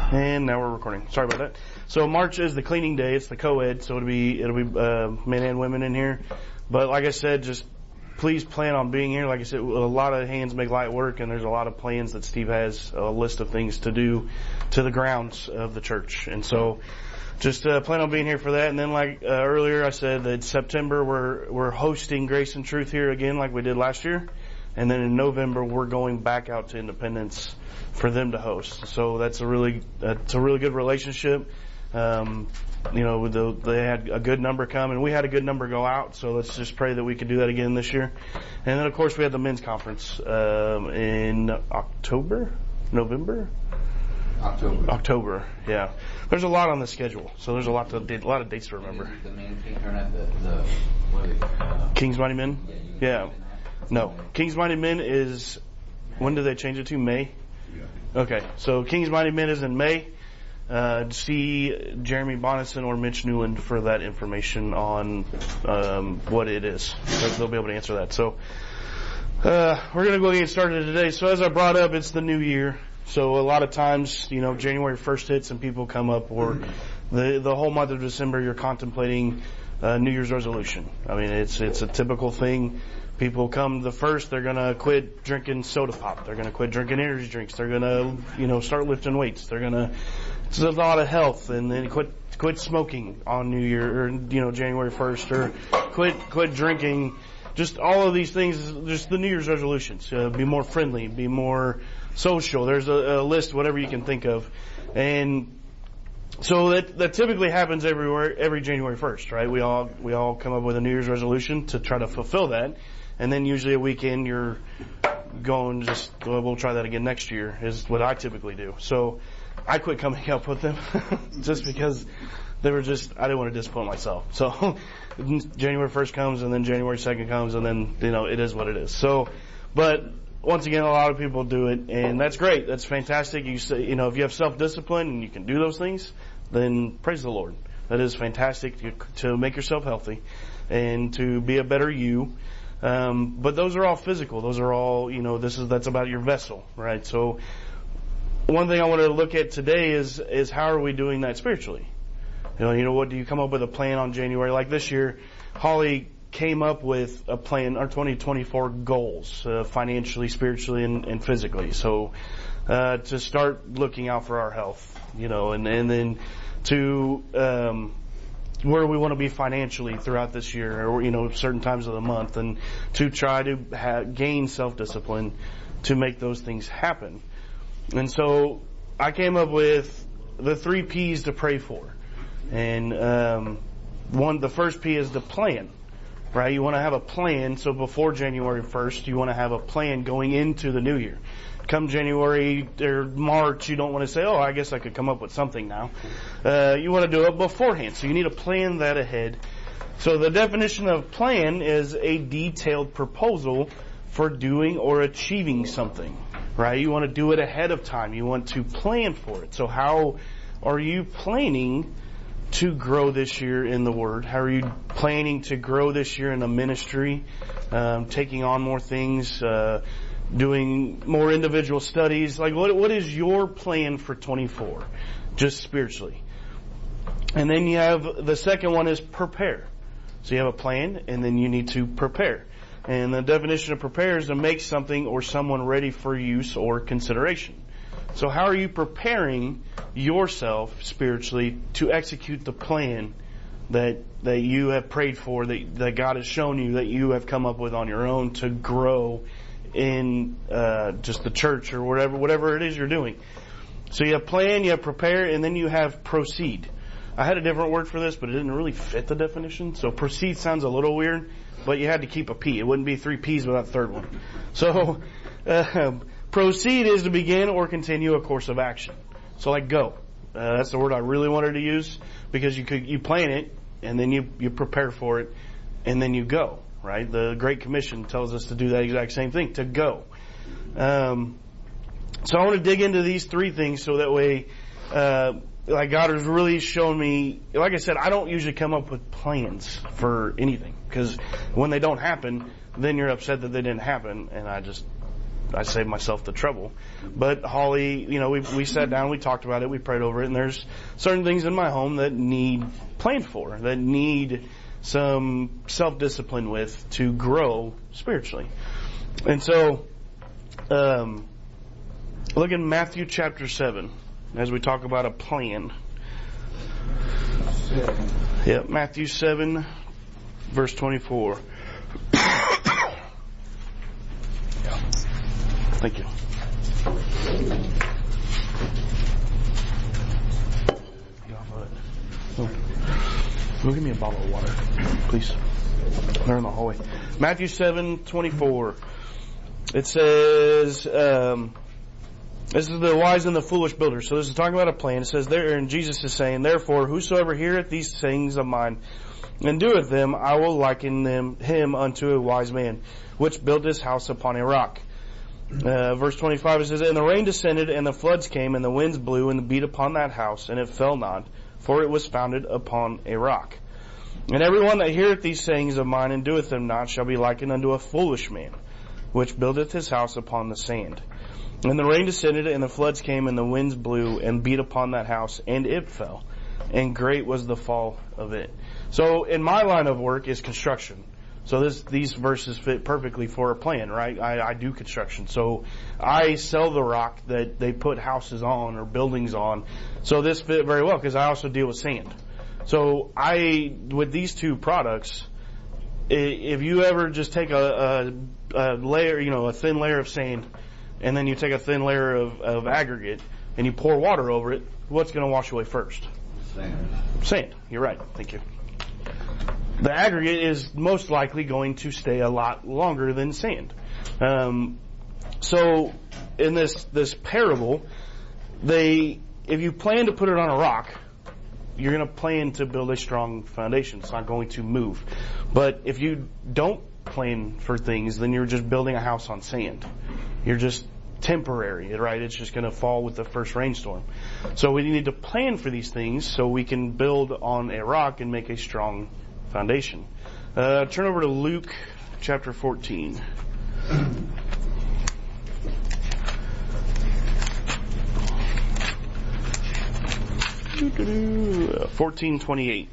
And now we're recording. Sorry about that. So March is the cleaning day. It's the co-ed, so it'll be men and women in here. But like I said, just please plan on being here. Like I said, a lot of hands make light work, and there's a lot of plans that Steve has, a list of things to do to the grounds of the church. And so just plan on being here for that. And then like earlier I said that September we're hosting Grace and Truth here again like we did last year. And then in November we're going back out to Independence for them to host. So that's a really good relationship. They had a good number come and we had a good number go out. So let's just pray that we can do that again this year. And then of course we had the men's conference in October, yeah. There's a lot on the schedule, so there's a lot of dates to remember. The main king tournament, King's Mighty Men? Yeah. No. King's Mighty Men is, when do they change it to? May? Yeah. Okay, so King's Mighty Men is in May. See Jeremy Bonison or Mitch Newland for that information on what it is. They'll be able to answer that. So we're going to go get started today. So as I brought up, it's the new year. So a lot of times, January 1st hits and people come up, or the whole month of December you're contemplating New Year's resolution. I mean, it's a typical thing. People come the first, they're gonna quit drinking soda pop. They're gonna quit drinking energy drinks. They're gonna, start lifting weights. It's a lot of health, and then quit smoking on New Year, or, January 1st, or quit drinking. Just all of these things, just the New Year's resolutions. Be more friendly, be more social. There's a list, whatever you can think of. And so that typically happens every January 1st, right? We all come up with a New Year's resolution to try to fulfill that. And then usually a weekend you're going we'll try that again next year is what I typically do. So I quit coming up with them just because I didn't want to disappoint myself. So January 1st comes and then January 2nd comes and then, it is what it is. So, but once again, a lot of people do it and that's great. That's fantastic. You say, if you have self-discipline and you can do those things, then praise the Lord. That is fantastic to make yourself healthy and to be a better you. But those are all physical. Those are all, that's about your vessel, right? So one thing I want to look at today is how are we doing that spiritually? What do you come up with a plan on January? Like this year, Holly came up with a plan, our 2024 goals, financially, spiritually, and physically. So, to start looking out for our health, and then to, where we want to be financially throughout this year, or, certain times of the month, and to try to gain self-discipline to make those things happen. And so I came up with the 3 P's to pray for. And the first P is the plan, right? You want to have a plan. So before January 1st, you want to have a plan going into the new year. Come January or March, you don't want to say, I guess I could come up with something now. You want to do it beforehand. So you need to plan that ahead. So the definition of plan is a detailed proposal for doing or achieving something, right? You want to do it ahead of time. You want to plan for it. So how are you planning to grow this year in the Word? How are you planning to grow this year in the ministry? Taking on more things, doing more individual studies. Like what is your plan for 24? Just spiritually. And then you have the second one is prepare. So you have a plan and then you need to prepare. And the definition of prepare is to make something or someone ready for use or consideration. So how are you preparing yourself spiritually to execute the plan that you have prayed for, that God has shown you, that you have come up with on your own to grow in just the church or whatever it is you're doing? So you have plan, you have prepare, and then you have proceed. I had a different word for this, but it didn't really fit the definition. So proceed sounds a little weird, but you had to keep a P. It wouldn't be 3 P's without the third one. So proceed is to begin or continue a course of action. So like go. That's the word I really wanted to use, because you plan it and then you prepare for it and then you go, right? The Great Commission tells us to do that exact same thing, to go. So I want to dig into these 3 things so that way, like God has really shown me, like I said, I don't usually come up with plans for anything, because when they don't happen, then you're upset that they didn't happen, and I just I saved myself the trouble. But Holly, we sat down, we talked about it, we prayed over it, and there's certain things in my home that need planned for, that need some self-discipline with to grow spiritually. And so, look in Matthew chapter 7 as we talk about a plan. Yep, Matthew 7, verse 24. Thank you. Go give me a bottle of water, please. They're in the hallway. Matthew 7:24. It says, this is the wise and the foolish builder. So this is talking about a plan. It says there, and Jesus is saying, therefore, whosoever heareth these things of mine, and doeth them, I will liken him unto a wise man, which built his house upon a rock. Verse 25, it says, and the rain descended, and the floods came, and the winds blew, and beat upon that house, and it fell not, for it was founded upon a rock. And everyone that heareth these sayings of mine, and doeth them not, shall be likened unto a foolish man, which buildeth his house upon the sand. And the rain descended, and the floods came, and the winds blew, and beat upon that house, and it fell. And great was the fall of it. So in my line of work is construction. So these verses fit perfectly for a plan, right? I do construction. So I sell the rock that they put houses on or buildings on. So this fit very well because I also deal with sand. So with these two products, if you ever just take a layer, a thin layer of sand, and then you take a thin layer of aggregate and you pour water over it, what's going to wash away first? Sand. You're right. Thank you. The aggregate is most likely going to stay a lot longer than sand. So in this parable, if you plan to put it on a rock, you're going to plan to build a strong foundation. It's not going to move. But if you don't plan for things, then you're just building a house on sand. You're just temporary, right? It's just going to fall with the first rainstorm. So we need to plan for these things so we can build on a rock and make a strong foundation. Turn over to Luke chapter 14. 14:28.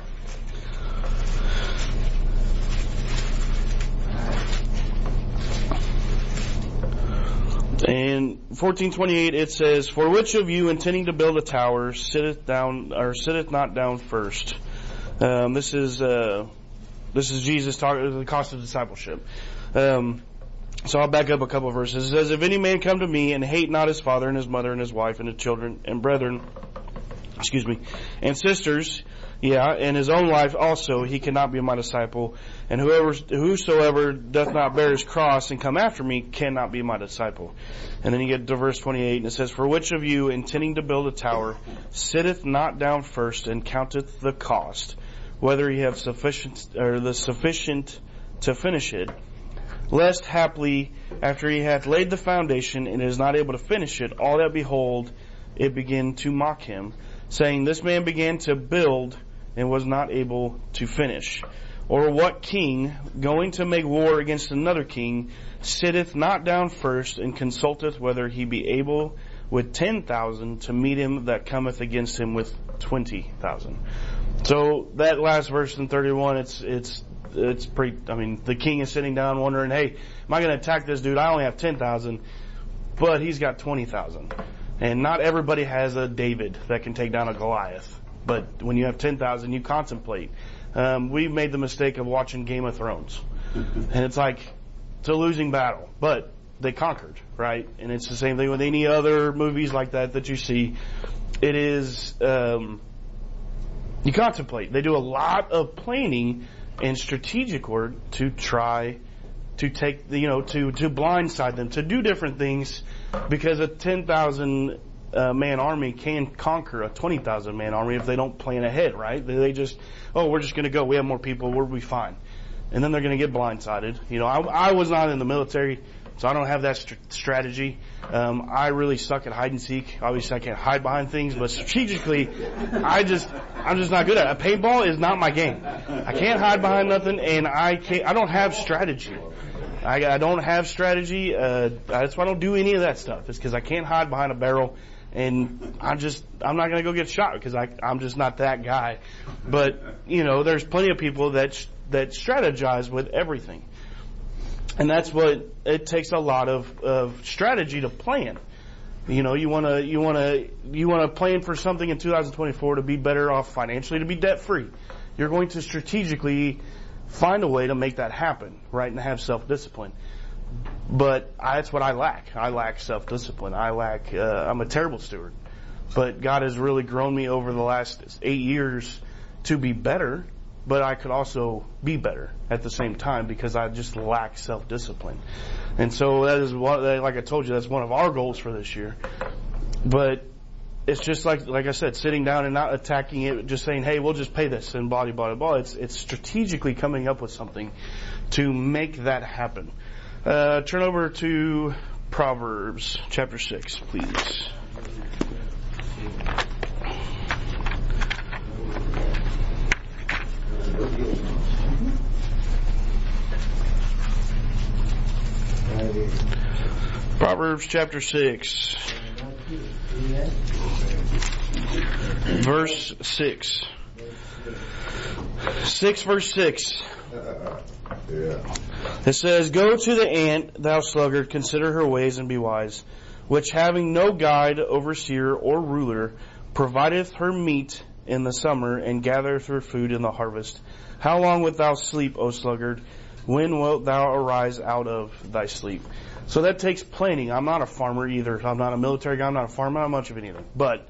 And 14:28 it says, "For which of you intending to build a tower sitteth not down first?" This is Jesus talking the cost of discipleship. So I'll back up a couple of verses. It says, "If any man come to me and hate not his father and his mother and his wife and his children and brethren, and sisters, and his own life also, he cannot be my disciple. And whosoever doth not bear his cross and come after me cannot be my disciple." And then you get to verse 28, and it says, "For which of you, intending to build a tower, sitteth not down first and counteth the cost, whether he have sufficient to finish it? Lest haply, after he hath laid the foundation and is not able to finish it, all that behold it begin to mock him, saying, This man began to build and was not able to finish. Or what king, going to make war against another king, sitteth not down first and consulteth whether he be able with 10,000 to meet him that cometh against him with 20,000. So that last verse in 31, it's pretty, the king is sitting down wondering, hey, am I going to attack this dude? I only have 10,000, but he's got 20,000. And not everybody has a David that can take down a Goliath. But when you have 10,000, you contemplate. We made the mistake of watching Game of Thrones. And it's like, it's a losing battle. But they conquered, right? And it's the same thing with any other movies like that you see. It is, you contemplate. They do a lot of planning and strategic work to try to take, to blindside them, to do different things, because a 10,000 man army can conquer a 20,000 man army if they don't plan ahead, right? They just, we're just going to go. We have more people. We'll be fine. And then they're going to get blindsided. I was not in the military, so I don't have that strategy. I really suck at hide and seek. Obviously, I can't hide behind things, but strategically, I'm just not good at it. Paintball is not my game. I can't hide behind nothing, and I don't have strategy. I don't have strategy. That's why I don't do any of that stuff. It's because I can't hide behind a barrel, and I'm not going to go get shot because I'm just not that guy. But there's plenty of people that strategize with everything, and that's what it takes a lot of strategy to plan. You want to plan for something in 2024 to be better off financially, to be debt free. You're going to strategically find a way to make that happen, right? And have self-discipline. But that's what I lack. I lack self-discipline. I'm a terrible steward. But God has really grown me over the last 8 years to be better, but I could also be better at the same time because I just lack self-discipline. And so that is like I told you, that's one of our goals for this year. But it's just like I said, sitting down and not attacking it, just saying, hey, we'll just pay this and blah, blah, blah. It's strategically coming up with something to make that happen. Turn over to Proverbs chapter 6, please. Proverbs chapter 6. Verse 6. 6 verse 6. It says, Go to the ant, thou sluggard, consider her ways and be wise, which having no guide, overseer, or ruler, provideth her meat in the summer, and gathereth her food in the harvest. How long wilt thou sleep, O sluggard? When wilt thou arise out of thy sleep? So that takes planning. I'm not a farmer either. I'm not a military guy. I'm not a farmer. I'm not much of anything. But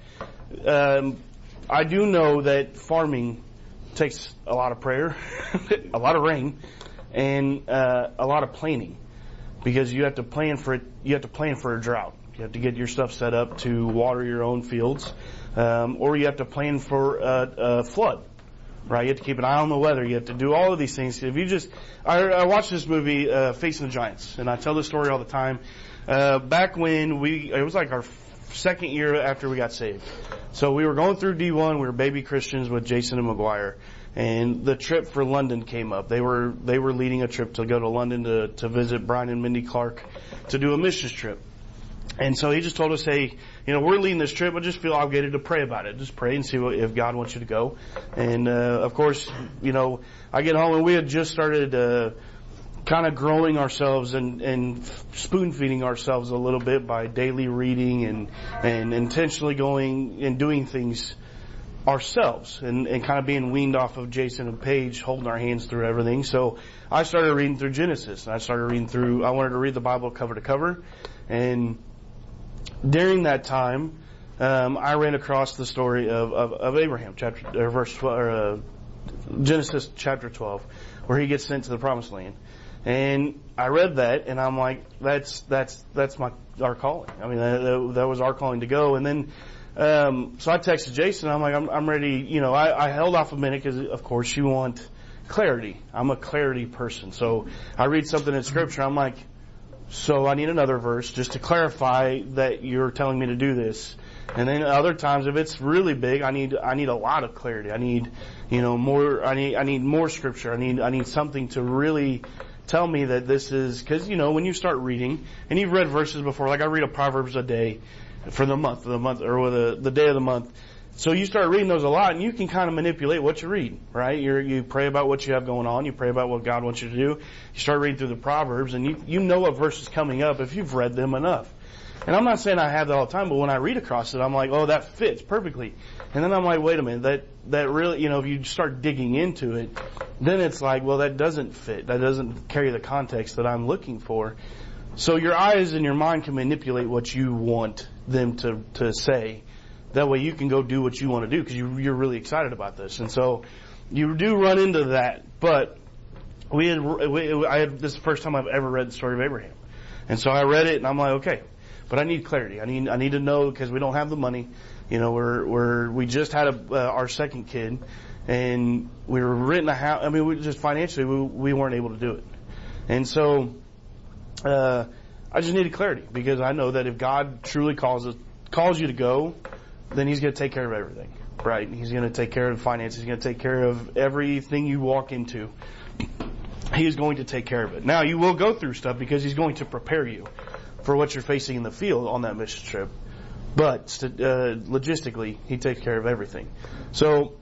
I do know that farming takes a lot of prayer, a lot of rain, and a lot of planning, because you have to plan for it. You have to plan for a drought. You have to get your stuff set up to water your own fields, or you have to plan for a flood. Right, you have to keep an eye on the weather. You have to do all of these things. If you I watched this movie, Facing the Giants, and I tell this story all the time. Back when it was like our second year after we got saved. So we were going through D1. We were baby Christians with Jason and McGuire, and the trip for London came up. They were leading a trip to go to London to visit Brian and Mindy Clark to do a missions trip. And so he just told us, hey, we're leading this trip, but just feel obligated to pray about it. Just pray and see if God wants you to go. And, of course, I get home and we had just started, kind of growing ourselves and spoon feeding ourselves a little bit by daily reading and intentionally going and doing things ourselves and kind of being weaned off of Jason and Paige holding our hands through everything. So I started reading through Genesis, and I wanted to read the Bible cover to cover. And during that time, I ran across the story of Abraham, Genesis chapter 12, where he gets sent to the Promised Land. And I read that, and I'm like, that's our calling. I mean, that was our calling to go. And then, so I texted Jason. I'm like, I'm ready. I held off a minute because, of course, you want clarity. I'm a clarity person. So I read something in Scripture. I'm like, so I need another verse just to clarify that you're telling me to do this. And then other times, if it's really big, I need a lot of clarity. I need, more. I need more Scripture. I need something to really tell me that this is, because when you start reading, and you've read verses before, like I read a Proverbs a day for the month, or the day of the month. So you start reading those a lot, and you can kind of manipulate what you read, right? You pray about what you have going on. You pray about what God wants you to do. You start reading through the Proverbs, and you know what verse is coming up if you've read them enough. And I'm not saying I have that all the time, but when I read across it, I'm like, oh, that fits perfectly. And then I'm like, wait a minute, that really, if you start digging into it, then it's like, well, that doesn't fit. That doesn't carry the context that I'm looking for. So your eyes and your mind can manipulate what you want them to say. That way you can go do what you want to do because you're really excited about this. And so you do run into that. But this is the first time I've ever read the story of Abraham. And so I read it and I'm like, okay, but I need clarity. I need to know because we don't have the money. We just had our second kid and we were renting a house. I mean, we just financially, we weren't able to do it. And so, I just needed clarity because I know that if God truly calls you to go, then He's going to take care of everything, right? He's going to take care of finances. He's going to take care of everything you walk into. He is going to take care of it. Now, you will go through stuff because He's going to prepare you for what you're facing in the field on that mission trip. But logistically, He takes care of everything. So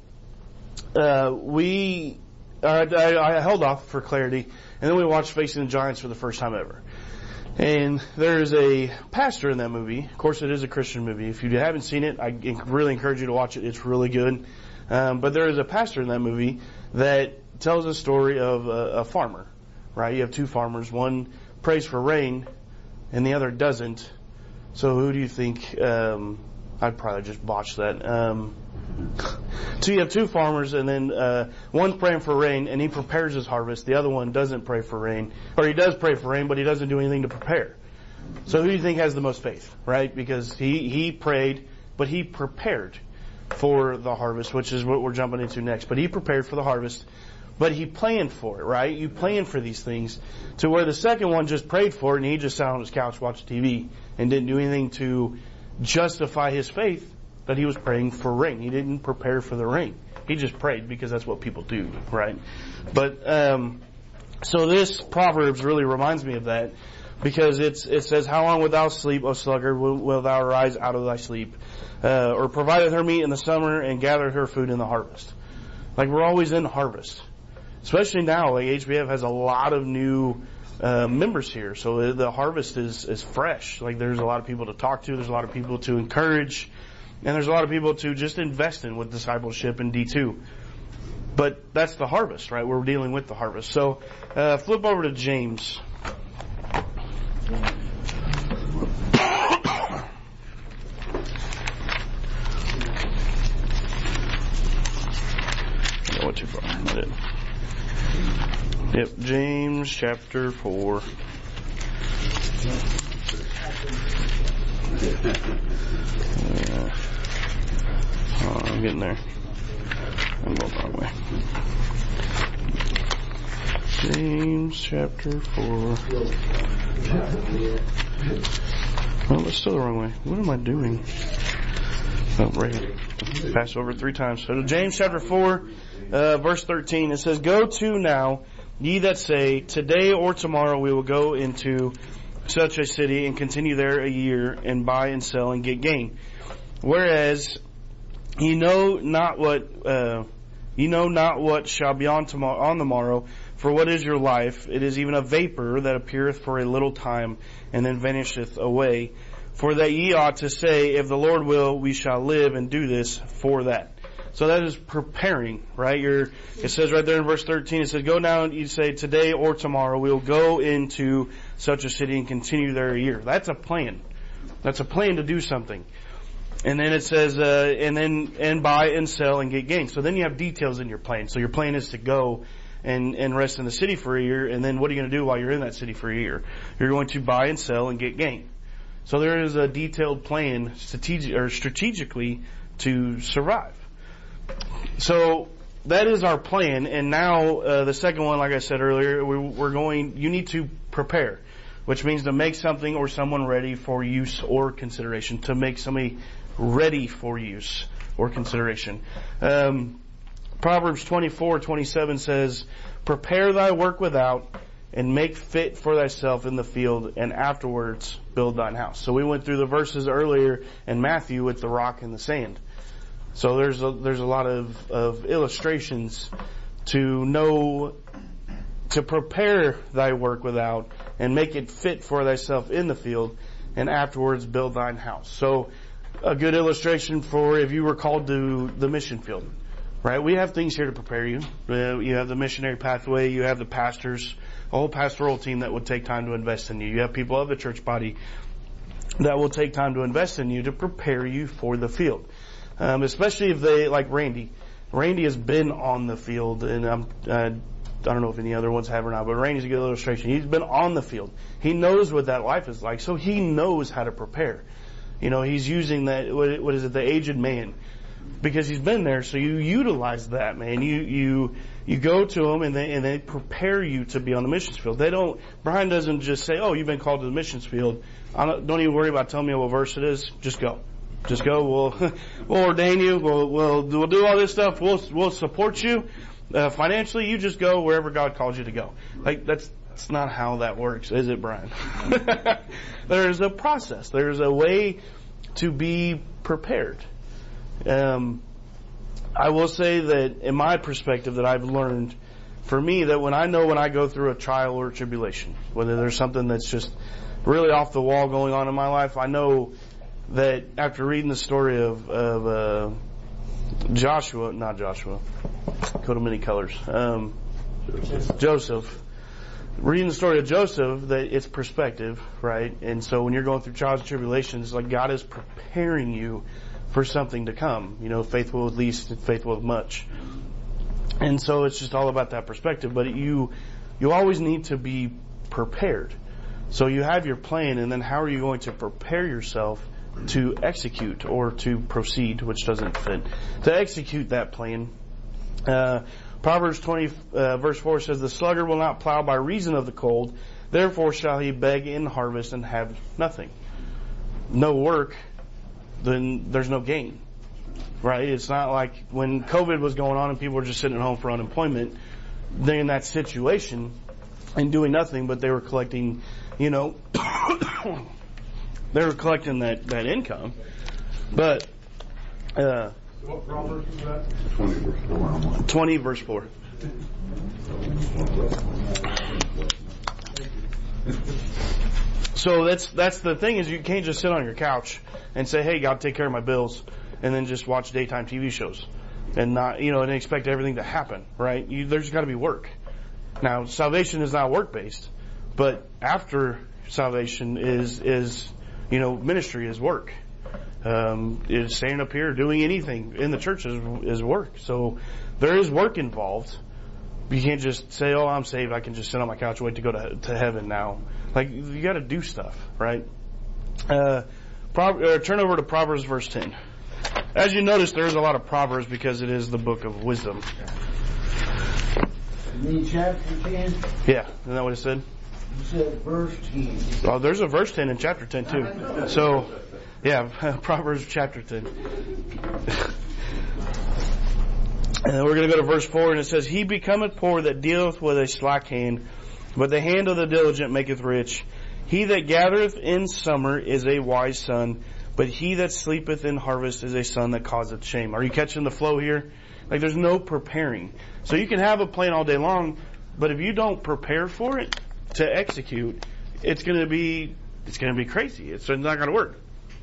I held off for clarity, and then we watched Facing the Giants for the first time ever. And there's a pastor in that movie. Of course, it is a Christian movie. If you haven't seen it, I really encourage you to watch it. It's really good. But there is a pastor in that movie that tells a story of a farmer, right? You have two farmers. One prays for rain, and the other doesn't. So who do you think? I'd probably just botch that. So you have two farmers, and then one's praying for rain, and he prepares his harvest. The other one doesn't pray for rain, or he does pray for rain, but he doesn't do anything to prepare. So who do you think has the most faith, right? Because he prayed, but he prepared for the harvest, which is what we're jumping into next. But he prepared for the harvest, but he planned for it, right? You plan for these things, to where the second one just prayed for it, and he just sat on his couch, watched TV, and didn't do anything to justify his faith that he was praying for rain. He didn't prepare for the rain. He just prayed because that's what people do, right? But so this Proverbs really reminds me of that, because it says, "How long wilt thou sleep, O sluggard? Wilt thou arise out of thy sleep? Or provided her meat in the summer and gathered her food in the harvest." Like, we're always in harvest, especially now. Like, HBF has a lot of new members here, so the harvest is fresh. Like, there's a lot of people to talk to. There's a lot of people to encourage. And there's a lot of people to just invest in with discipleship in D2. But that's the harvest, right? We're dealing with the harvest. So flip over to James. I went too far. I did. Yep, James chapter 4. I'm getting there. I'm going the wrong way. James chapter 4. Well, it's still the wrong way. What am I doing? Oh, right here. Passed over 3 times. So James chapter 4, verse 13, it says, "Go to now, ye that say, today or tomorrow we will go into such a city and continue there a year and buy and sell and get gain. Whereas ye know not what shall be on the morrow. For what is your life? It is even a vapor that appeareth for a little time and then vanisheth away. For that ye ought to say, if the Lord will, we shall live and do this for that." So that is preparing, right? It says right there in verse 13, it says, "Go now and you say, today or tomorrow we will go into such a city and continue there a year." That's a plan. That's a plan to do something. And then it says, and buy and sell and get gain. So then you have details in your plan. So your plan is to go and rest in the city for a year. And then what are you going to do while you're in that city for a year? You're going to buy and sell and get gain. So there is a detailed plan strategically to survive. So that is our plan. And now the second one, like I said earlier, you need to prepare, which means to make something or someone ready for use or consideration, to make somebody ready for use or consideration. Proverbs 24:27 says, "Prepare thy work without, and make fit for thyself in the field, and afterwards build thine house." So we went through the verses earlier in Matthew with the rock and the sand. So there's a lot of illustrations to prepare thy work without, and make it fit for thyself in the field, and afterwards build thine house. So a good illustration for if you were called to the mission field, right? We have things here to prepare you. You have the missionary pathway. You have the pastors, a whole pastoral team that would take time to invest in you. You have people of the church body that will take time to invest in you to prepare you for the field. Especially if they, like Randy. Randy has been on the field, and I don't know if any other ones have or not, but Randy's a good illustration. He's been on the field. He knows what that life is like, so he knows how to prepare. You know, he's using that, what is it, the aged man, because he's been there, so you utilize that, man. You go to them, and they prepare you to be on the missions field. Brian doesn't just say, "Oh, you've been called to the missions field. Don't even worry about telling me what verse it is. Just go. Just go. We'll ordain you. We'll do all this stuff. We'll support you. Financially, you just go wherever God calls you to go. Like, that's not how that works, is it, Brian? There's a process. There's a way to be prepared. I will say that in my perspective that I've learned, for me, that when I go through a trial or a tribulation, whether there's something that's just really off the wall going on in my life, I know that after reading the story of coat of many colors, Joseph, reading the story of Joseph, that it's perspective, right? And so when you're going through trials and tribulations, like God is preparing you for something to come. Faithful with least, faithful with much. And so it's just all about that perspective. But you always need to be prepared. So you have your plan, and then how are you going to prepare yourself to execute or to proceed, which doesn't fit, to execute that plan? Proverbs 20 verse 4 says, "The sluggard will not plow by reason of the cold, therefore shall he beg in harvest and have nothing." No work, then there's no gain, right? It's not like when COVID was going on and people were just sitting at home for unemployment. They're in that situation and doing nothing, but they were collecting, they were collecting that income. But what Proverbs is that? 20 verse 4. So that's the thing, is you can't just sit on your couch and say, "Hey, God, take care of my bills," and then just watch daytime TV shows and not, and expect everything to happen, right? There's got to be work. Now, salvation is not work-based, but after salvation is ministry is work. Is standing up here doing anything in the church is work. So there is work involved. You can't just say, "Oh, I'm saved. I can just sit on my couch and wait to go to heaven now." Like, you got to do stuff, right? Turn over to Proverbs verse 10. As you notice, there is a lot of Proverbs because it is the book of wisdom. You mean chapter 10? Yeah, isn't that what it said? You said verse 10. Oh, there's a verse 10 in chapter 10 too. So, yeah, Proverbs chapter 10. And we're going to go to verse 4, and it says, "He becometh poor that dealeth with a slack hand, but the hand of the diligent maketh rich. He that gathereth in summer is a wise son, but he that sleepeth in harvest is a son that causeth shame." Are you catching the flow here? Like, there's no preparing. So you can have a plan all day long, but if you don't prepare for it to execute, it's going to be crazy. It's not going to work.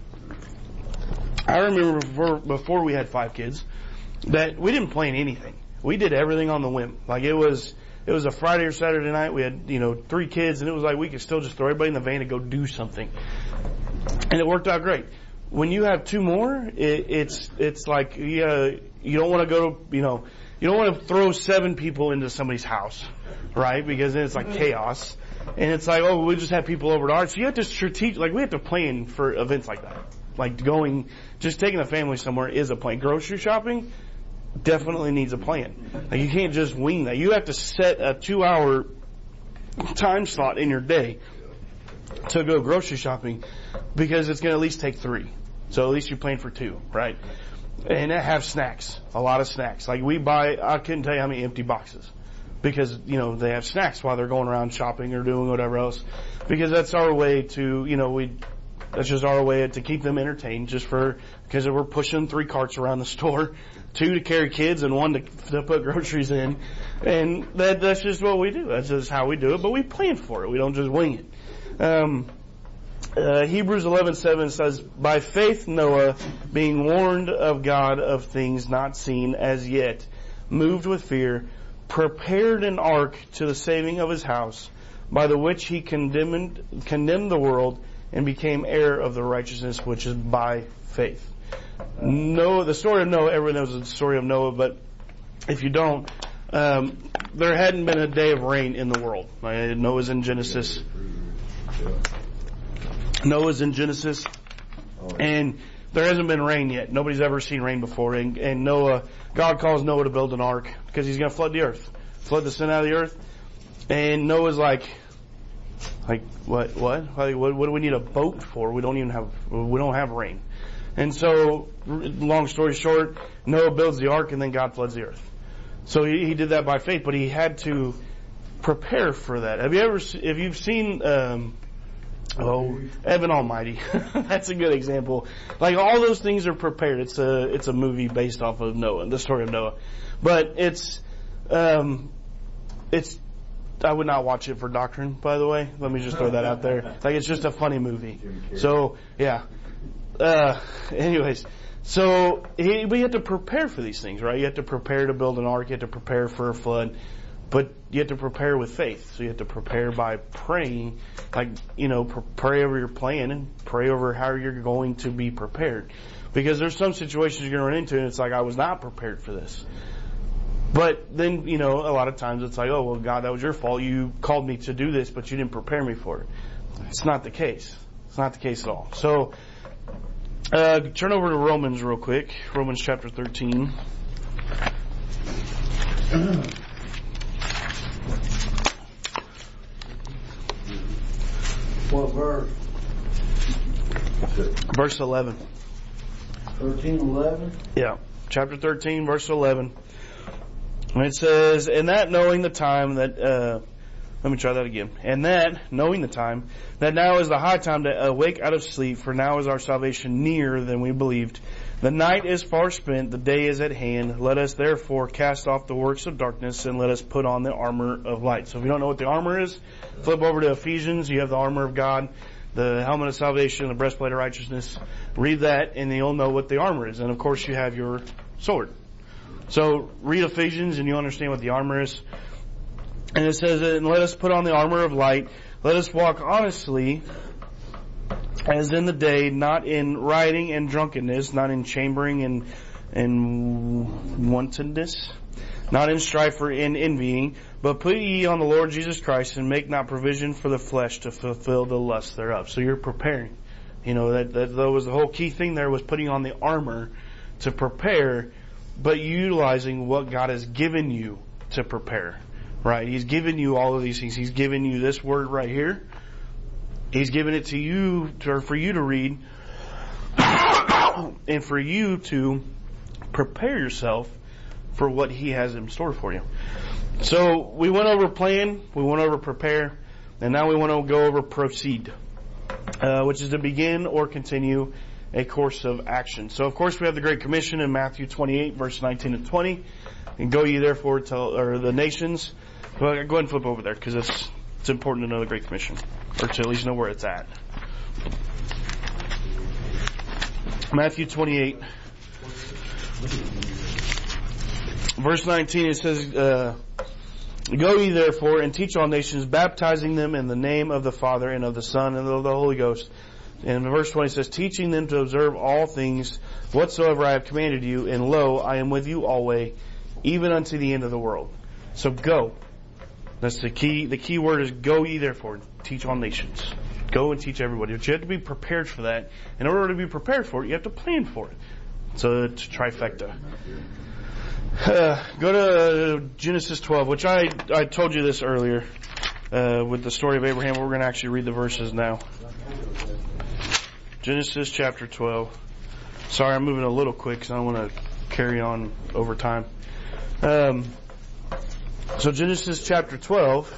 I remember before we had 5 kids that we didn't plan anything. We did everything on the whim. Like, it was a Friday or Saturday night. We had 3 kids, and it was like we could still just throw everybody in the van and go do something, and it worked out great. When you have 2 more, it's like you don't want to go to you don't want to throw 7 people into somebody's house, right? Because then it's like chaos, and it's like, oh, we just have people over to ours. So you have to we have to plan for events like that. Like just taking a family somewhere is a plan. Grocery shopping definitely needs a plan. Like, you can't just wing that. You have to set a 2-hour time slot in your day to go grocery shopping, because it's going to at least take 3. So at least you plan for 2, right? And have snacks, a lot of snacks. Like, I couldn't tell you how many empty boxes, because, they have snacks while they're going around shopping or doing whatever else, because that's our way to, that's just our way to keep them entertained, because we're pushing 3 carts around the store, 2 to carry kids and 1 to put groceries in. And that's just what we do. That's just how we do it, but we plan for it. We don't just wing it. Hebrews 11:7 says, "By faith Noah, being warned of God of things not seen as yet, moved with fear, prepared an ark to the saving of his house, by the which he condemned the world, and became heir of the righteousness which is by faith." Noah, the story of Noah, everyone knows the story of Noah, but if you don't, there hadn't been a day of rain in the world. Noah's in Genesis. And there hasn't been rain yet. Nobody's ever seen rain before. And Noah, God calls Noah to build an ark because he's going to flood the earth, flood the sin out of the earth. And Noah's like, what? Like, what do we need a boat for? We don't have rain. And so, long story short, Noah builds the ark, and then God floods the earth. So he did that by faith, but he had to prepare for that. If you've seen, Evan Almighty, that's a good example. Like all those things are prepared. It's a movie based off of Noah, the story of Noah, but it's I would not watch it for doctrine, by the way. Let me just throw that out there. Like it's just a funny movie. So yeah. Anyways. So we have to prepare for these things, right? You have to prepare to build an ark. You have to prepare for a flood. But you have to prepare with faith. So you have to prepare by praying, like, pray over your plan and pray over how you're going to be prepared. Because there's some situations you're going to run into and it's like, I was not prepared for this. But then, a lot of times it's like, oh, well, God, that was your fault. You called me to do this, but you didn't prepare me for it. It's not the case. It's not the case at all. So, turn over to Romans real quick. Romans chapter 13. What verse? Verse 11. 13:11? Yeah. Chapter 13, verse 11. And it says, and that knowing the time that, let me try that again. And that, knowing the time, that now is the high time to awake out of sleep, for now is our salvation nearer than we believed. The night is far spent, the day is at hand. Let us therefore cast off the works of darkness and let us put on the armor of light. So if you don't know what the armor is, flip over to Ephesians. You have the armor of God, the helmet of salvation, the breastplate of righteousness. Read that and you'll know what the armor is. And of course you have your sword. So read Ephesians and you'll understand what the armor is. And it says, and let us put on the armor of light. Let us walk honestly as in the day, not in rioting and drunkenness, not in chambering and wantonness, not in strife or in envying, but put ye on the Lord Jesus Christ and make not provision for the flesh to fulfill the lust thereof. So you're preparing. That was the whole key thing there was putting on the armor to prepare, but utilizing what God has given you to prepare. Right? He's given you all of these things. He's given you this word right here. He's given it to you for you to read and for you to prepare yourself for what He has in store for you. So we went over plan, we went over prepare, and now we want to go over proceed, which is to begin or continue a course of action. So of course we have the Great Commission in Matthew 28 verse 19 and 20. And go ye therefore to the nations. Well, go ahead and flip over there because it's important to know the Great Commission, or to at least know where it's at. Matthew 28, verse 19, it says, go ye therefore and teach all nations, baptizing them in the name of the Father and of the Son and of the Holy Ghost. And verse 20 says, teaching them to observe all things whatsoever I have commanded you, and lo, I am with you always, even unto the end of the world. So go. That's the key. The key word is go ye therefore, teach all nations. Go and teach everybody. But you have to be prepared for that. In order to be prepared for it, you have to plan for it. So it's a trifecta. Go to Genesis 12, which I told you this earlier with the story of Abraham. We're going to actually read the verses now. Genesis chapter 12. Sorry, I'm moving a little quick because I don't want to carry on over time. So Genesis chapter 12,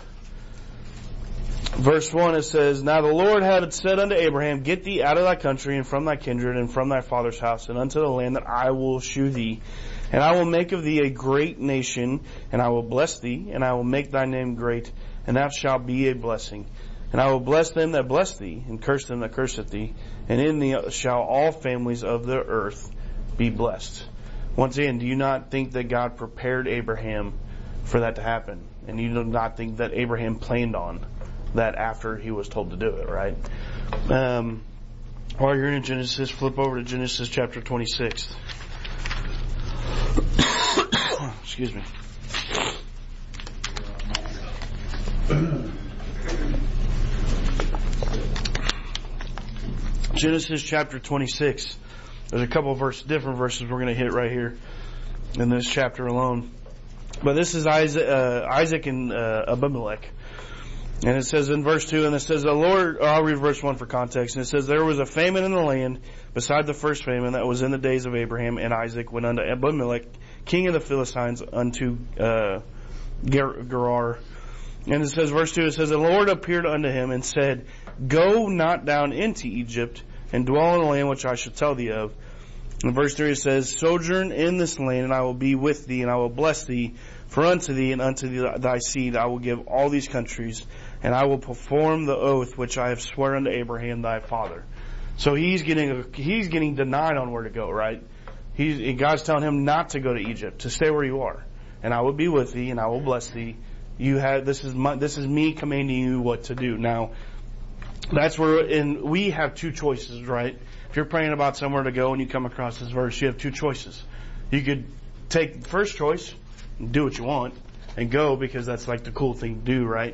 verse 1, it says, now the Lord had said unto Abraham, get thee out of thy country and from thy kindred and from thy father's house and unto the land that I will shew thee. And I will make of thee a great nation, and I will bless thee, and I will make thy name great, and thou shalt be a blessing. And I will bless them that bless thee, and curse them that curseth thee, and in thee shall all families of the earth be blessed. Once again, do you not think that God prepared Abraham for that to happen? And you do not think that Abraham planned on that after he was told to do it, right? While you're in Genesis, flip over to Genesis chapter 26. Excuse me. Genesis chapter 26. There's a couple of different verses we're going to hit right here in this chapter alone. But this is Isaac and Abimelech. And it says in verse 2, and it says, I'll read verse 1 for context. And it says, there was a famine in the land beside the first famine that was in the days of Abraham and Isaac, when unto Abimelech, king of the Philistines, unto Gerar. And it says, verse 2, it says, the Lord appeared unto him and said, go not down into Egypt, and dwell in the land which I shall tell thee of. And verse 3 it says, sojourn in this land, and I will be with thee, and I will bless thee. For unto thee and unto thy seed I will give all these countries, and I will perform the oath which I have sworn unto Abraham thy father. So he's getting denied on where to go, right? God's telling him not to go to Egypt, to stay where you are. And I will be with thee, and I will bless thee. This is me commanding you what to do. Now, that's where, and we have two choices, right? If you're praying about somewhere to go and you come across this verse, you have two choices. You could take the first choice, do what you want, and go because that's like the cool thing to do, right?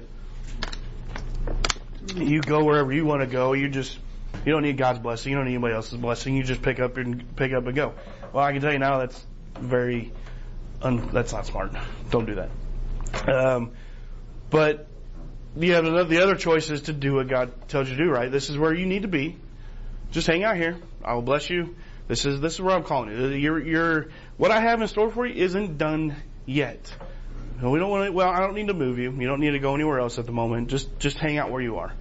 You go wherever you want to go. You don't need God's blessing. You don't need anybody else's blessing. You just pick up and go. Well, I can tell you now that's that's not smart. Don't do that. But you have the other choice is to do what God tells you to do, right? This is where you need to be. Just hang out here. I will bless you. This is where I'm calling you. What I have in store for you isn't done yet. We don't want to. Well, I don't need to move you. You don't need to go anywhere else at the moment. Just hang out where you are.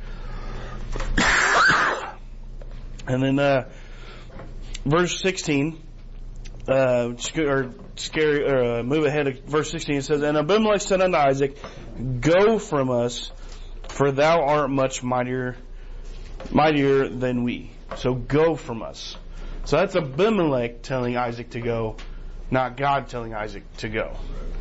And then verse 16, move ahead of verse 16. It says, and Abimelech said unto Isaac, go from us, for thou art much mightier than we. So go from us. So that's Abimelech telling Isaac to go, not God telling Isaac to go.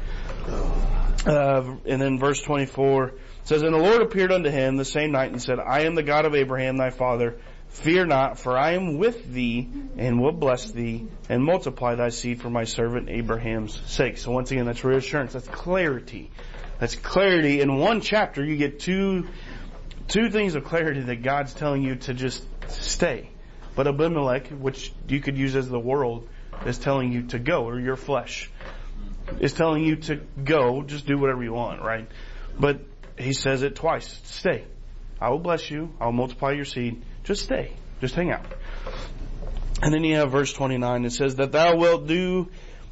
And then verse 24 says, and the Lord appeared unto him the same night and said, I am the God of Abraham thy father. Fear not, for I am with thee and will bless thee and multiply thy seed for my servant Abraham's sake. So once again, that's reassurance. That's clarity. That's clarity. In one chapter, you get two things of clarity that God's telling you to just stay. But Abimelech, which you could use as the world, is telling you to go, or your flesh is telling you to go. Just do whatever you want, right? But he says it twice. Stay. I will bless you. I will multiply your seed. Just stay. Just hang out. And then you have verse 29. It says that thou wilt do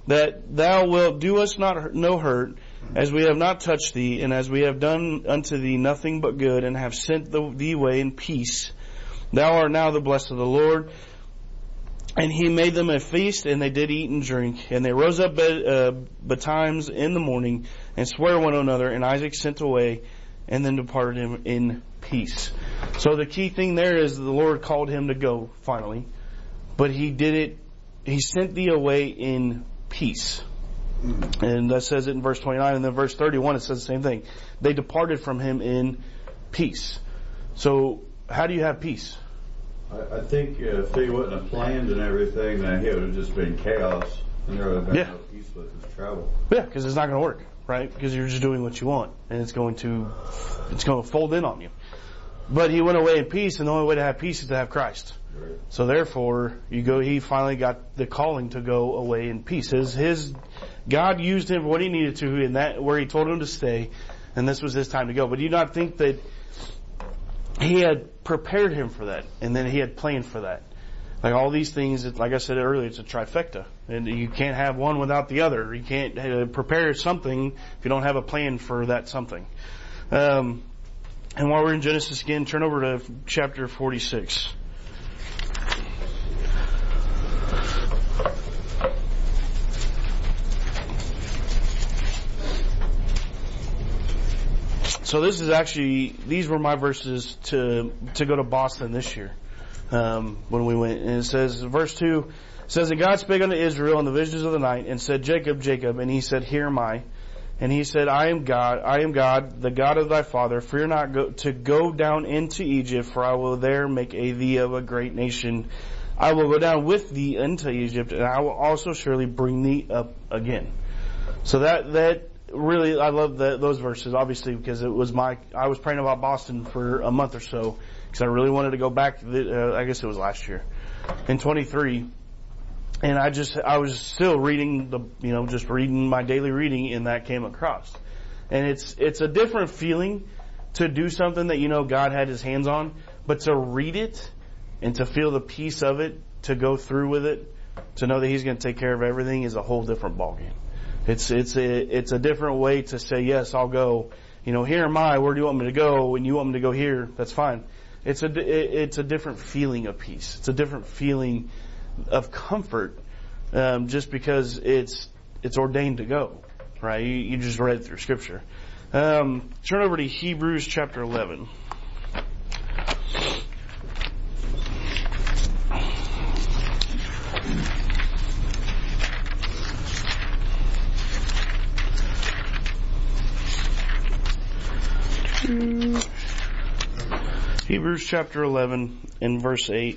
us no hurt, as we have not touched thee, and as we have done unto thee nothing but good, and have sent thee away in peace. Thou art now the blessed of the Lord. And he made them a feast, and they did eat and drink. And they rose up betimes in the morning, and sware one another. And Isaac sent away, and then departed him in peace. So the key thing there is the Lord called him to go, finally. But he did it, he sent thee away in peace. And that says it in verse 29. And then verse 31, it says the same thing. They departed from him in peace. So how do you have peace? I think if he wouldn't have planned and everything, then it would have just been chaos, and there would have been no peace with his travel. Yeah, because it's not going to work, right? Because you're just doing what you want, and it's going to fold in on you. But he went away in peace, and the only way to have peace is to have Christ. Right. So therefore, he finally got the calling to go away in peace. God used him for what he needed to in that where he told him to stay, and this was his time to go. But do you not think that he had prepared him for that, and then he had planned for that? Like all these things, like I said earlier, it's a trifecta. And you can't have one without the other. You can't prepare something if you don't have a plan for that something. And while we're in Genesis again, turn over to chapter 46. So these were my verses to go to Boston this year, when we went. And it says, verse 2, says, and God spake unto Israel in the visions of the night, and said, Jacob, Jacob. And he said, Here am I. And he said, I am God, the God of thy father. Fear not to go down into Egypt, for I will there make thee of a great nation. I will go down with thee into Egypt, and I will also surely bring thee up again. So that really, I love those verses, obviously, because I was praying about Boston for a month or so, because I really wanted to go back, I guess it was last year, in 23. And I was still reading just reading my daily reading, and that came across. And it's a different feeling to do something that God had his hands on, but to read it and to feel the peace of it, to go through with it, to know that He's going to take care of everything is a whole different ballgame. It's a different way to say, yes, I'll go. Here am I. Where do you want me to go? And you want me to go here? That's fine. It's a different feeling of peace. It's a different feeling of comfort, just because it's ordained to go, right? You just read it through Scripture. Turn over to Hebrews chapter 11. Hebrews chapter 11 and verse 8.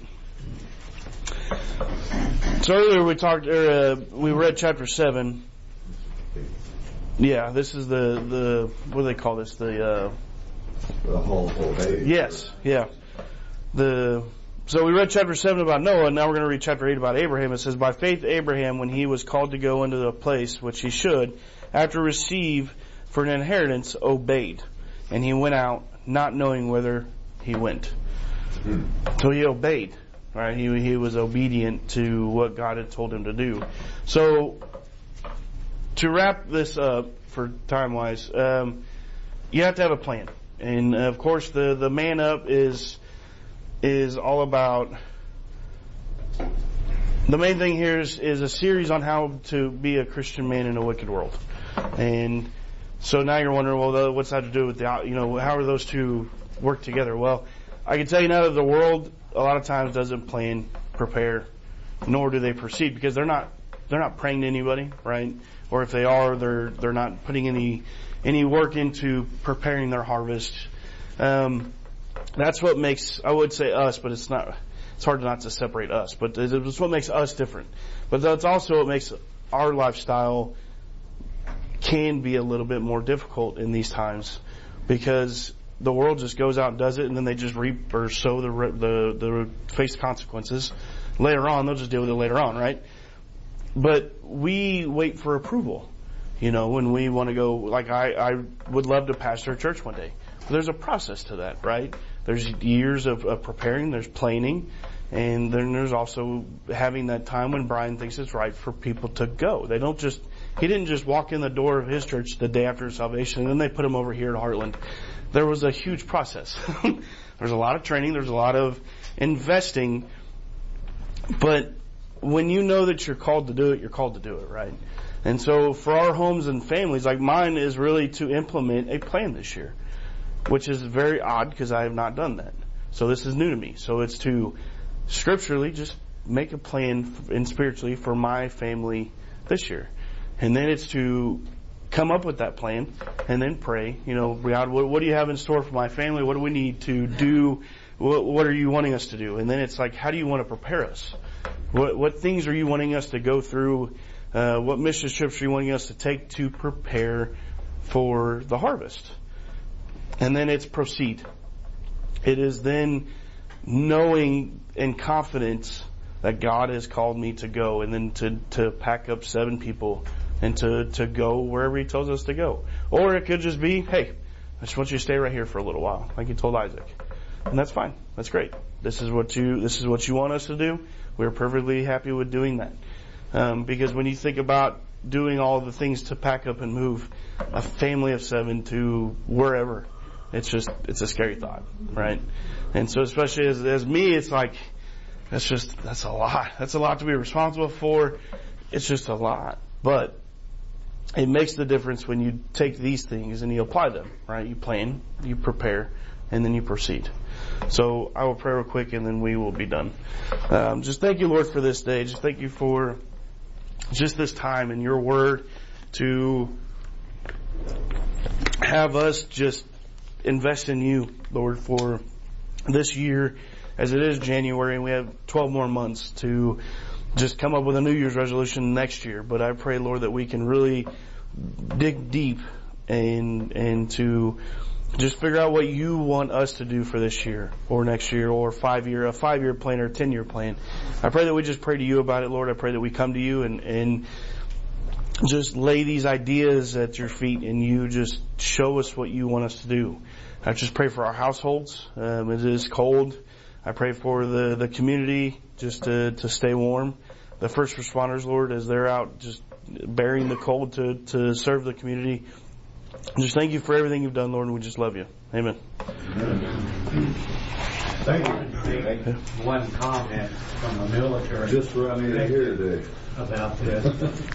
So earlier we read chapter 7. Yeah, this is the what do they call this? The whole day. Yes, yeah. So we read chapter 7 about Noah, and now we're going to read chapter 8 about Abraham. It says, by faith Abraham, when he was called to go into the place which he should, after receive for an inheritance, obeyed. And he went out, not knowing whither he went. So he obeyed, right? He was obedient to what God had told him to do. So, to wrap this up for time-wise, you have to have a plan. And of course the man up is all about, the main thing here is a series on how to be a Christian man in a wicked world. And so now you're wondering, well, what's that to do with how are those two work together? Well, I can tell you now that the world a lot of times doesn't plan, prepare, nor do they proceed, because they're not praying to anybody, right? Or if they are, they're not putting any work into preparing their harvest. That's what makes, I would say, us, but it's hard not to separate us, but it's what makes us different. But that's also what makes our lifestyle can be a little bit more difficult in these times, because the world just goes out and does it, and then they just reap or sow the face consequences later on. They'll just deal with it later on, right? But we wait for approval, when we want to go. Like I would love to pastor a church one day. But there's a process to that, right? There's years of preparing. There's planning, and then there's also having that time when Brian thinks it's right for people to go. He didn't just walk in the door of his church the day after his salvation, and then they put him over here at Heartland. There was a huge process. There's a lot of training. There's a lot of investing. But when you know that you're called to do it, you're called to do it, right? And so for our homes and families, like mine is really to implement a plan this year, which is very odd because I have not done that. So this is new to me. So it's to scripturally just make a plan and spiritually for my family this year. And then it's to come up with that plan and then pray, God, what do you have in store for my family? What do we need to do? What are you wanting us to do? And then it's like, how do you want to prepare us? What things are you wanting us to go through? What mission trips are you wanting us to take to prepare for the harvest? And then it's proceed. It is then knowing and confidence that God has called me to go, and then to pack up 7 people and to go wherever He tells us to go. Or it could just be, hey, I just want you to stay right here for a little while, like He told Isaac. And that's fine. That's great. This is what you want us to do. We're perfectly happy with doing that. Because when you think about doing all the things to pack up and move a family of 7 to wherever, it's a scary thought, right? And so especially as me, it's like, that's a lot. That's a lot to be responsible for. It's just a lot. But it makes the difference when you take these things and you apply them, right? You plan, you prepare, and then you proceed. So I will pray real quick and then we will be done. Just thank you, Lord, for this day. Just thank you for just this time and your word to have us just invest in you, Lord, for this year, as it is January and we have 12 more months to just come up with a New Year's resolution next year. But I pray, Lord, that we can really dig deep and to just figure out what you want us to do for this year or next year or a 5-year plan or a 10-year plan. I pray that we just pray to you about it, Lord. I pray that we come to you and just lay these ideas at your feet and you just show us what you want us to do. I just pray for our households. It is cold. I pray for the community just to stay warm. the first responders, Lord, as they're out just bearing the cold to serve the community. Just thank you for everything you've done, Lord, and we just love you. Amen. Thank you. One comment from the military Just what I needed to hear today. about this.